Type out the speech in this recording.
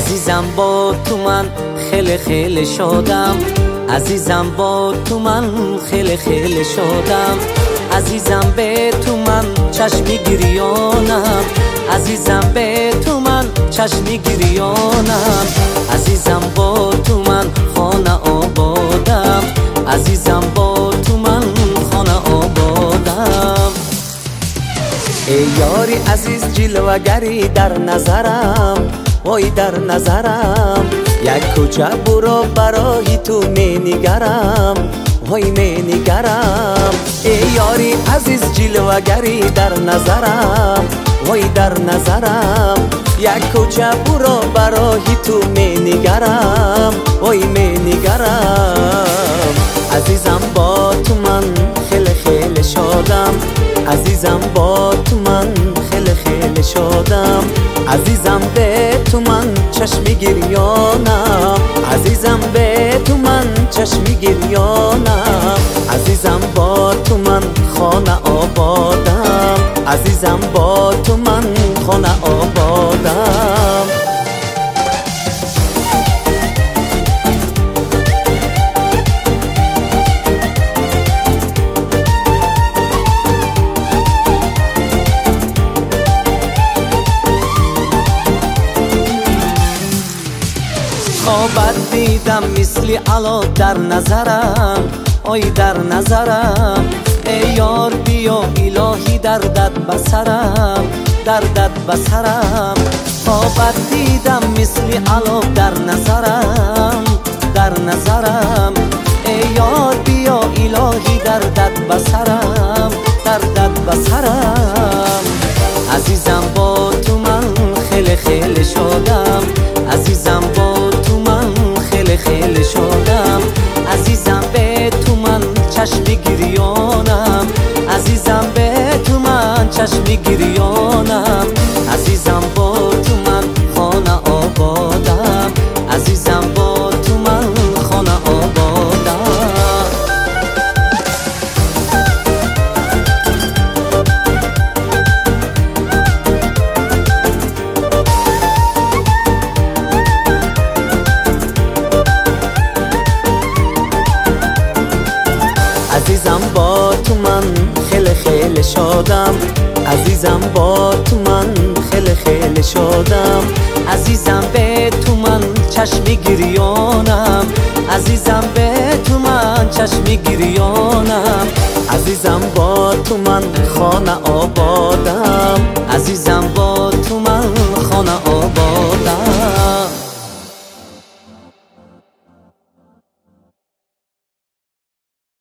عزیزم با تو من خیلی خیلی شدم، عزیزم با تو من خیلی خیلی شدم، عزیزم به تو من چشمی گریانم، عزیزم به تو من چشمی گریانم، عزیزم با تو من خانه آبادم، عزیزم با تو من خانه آبادم. ای یاری عزیز جلوگری در نظرم، وای در نظرم، یک کجا برو برای تو می نگرم، وای می نگرم. ای یاری عزیز جلوگری در نظرم، وای در نظرم، یک کجا برو برای تو می نگرم، وای می نگرم. عزیزم با تو من خیلی خیلی شدم، عزیزم با تو من خیلی خیلی شدم، عزیزم به تو من چشمی گریانم، عزیزم به تو من چشمی گریانم، عزیزم با تو من خانه آبادم، عزیزم با تو من خانه آبادم. خوابت دیدم مثلی علا در نظرم، آی در نظرم، ای یار بیا الهی دردت بسرم، دردت بسرم. خوابت دیدم مثلی علا در نظرم، در نظرم، ای یار بیا الهی دردت بسرم، دردت بسرم. عزیزم با تو من خیلی خیلی شدم، عزیزم با تو من خیلی خیلی شدم، عزیزم به تو من چشمی گریانم، عزیزم به تو من چشمی گریانم، عزیزم با تو من خانه آبادم، عزیزم با تو من خانه آبادم. عزیزم با تو من خیلی خیلی شدم، عزیزم با تو من خیلی خیلی شدم، عزیزم به تو من چشمی گریانم، عزیزم به تو من چشمی گریانم، عزیزم با تو من خانه آبادم، عزیزم با